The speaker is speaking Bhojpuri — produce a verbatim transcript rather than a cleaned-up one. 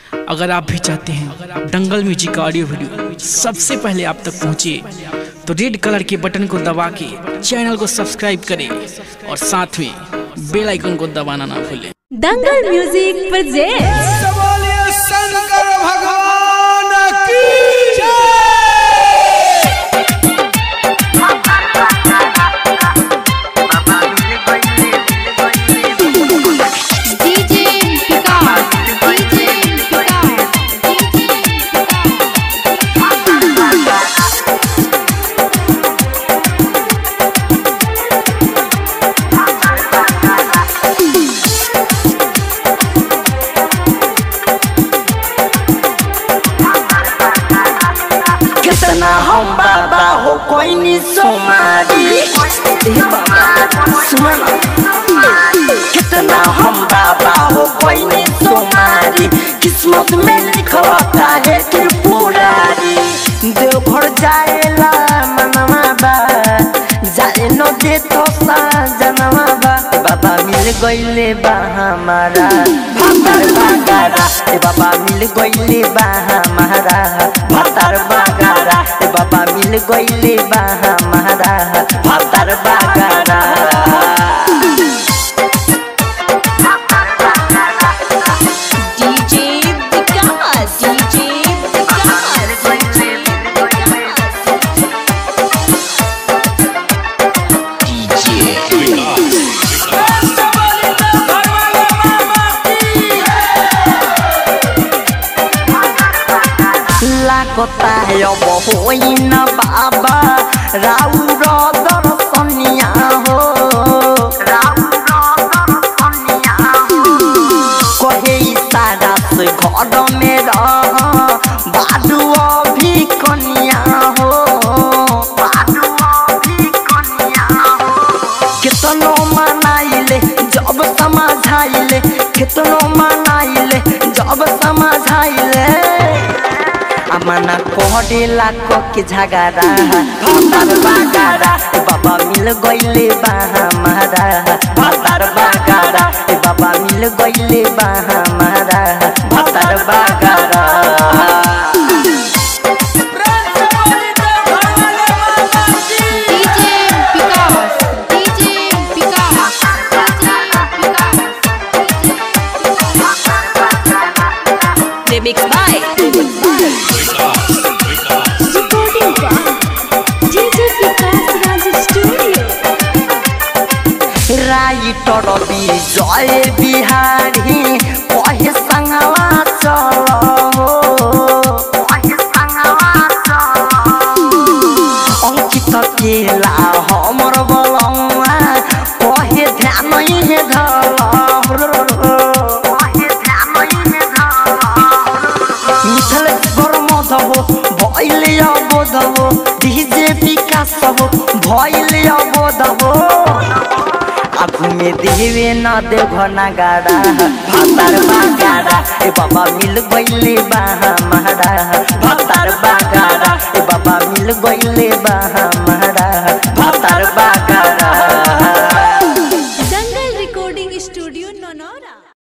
अगर आप भी चाहते हैं दंगल म्यूजिक का ऑडियो वीडियो सबसे पहले आप तक पहुंचे तो रेड कलर के बटन को दबा के चैनल को सब्सक्राइब करें और साथ में बेल आइकन को दबाना ना भूलें। दंगल म्यूजिक प्रेजेंट्स शंकर भगवान की कितना हम बाबा हो कोई नहीं सोमारी कितना हम बाबा हो कोई नहीं सोमारी किस्मत में लिखवाता है त्रिपुरारी देवघर जाएला मनवा बा जाए न दे तो जनवा बा बाबा मिल गईले बा हमारा भतर बागारा ए बाबा मिल गईले बा हमारा भतर बागारा ए बाबा मिल गईले बा हमारा भतर बागारा लाकोता है अब होई न बाबा राउर दर्शनिया हो कहे इशारा से घर में रह बाडू अभी कनिया हो कितनो मनाइले जब समझाइले कितनो मनाइले जब समझाइले अमना कोहडे लाको के झगड़ा भतर बागारा ए बाबा मिल गईले बा हमारा भतर बागारा ए बाबा मिल गईले बा हमारा भतर बागारा Remix by recording by D J Vikas Raj Studio. Writer Vijay Bihari कहे संगवा चलो अंकित केला हमर बलौआ कहे ध्यान हे धल भैले अबोधबो डीजे विकास हो भैले अबोधबो आगू में देवे न देव नगाड़ा भतर बागाड़ा ए बाबा मिल गईले बा हमारा भतर बागाड़ा ए बाबा मिल गईले बा